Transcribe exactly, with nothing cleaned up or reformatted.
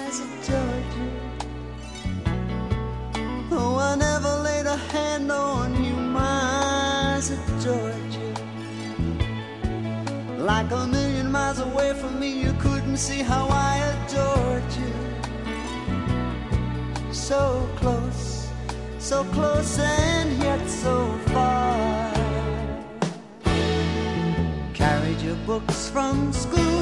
eyes adored you. Though I never laid a hand on you, my eyes adored you. Like a million miles away from me, you couldn't see how I adored you. So close, so close and yet so far. Carried your books from school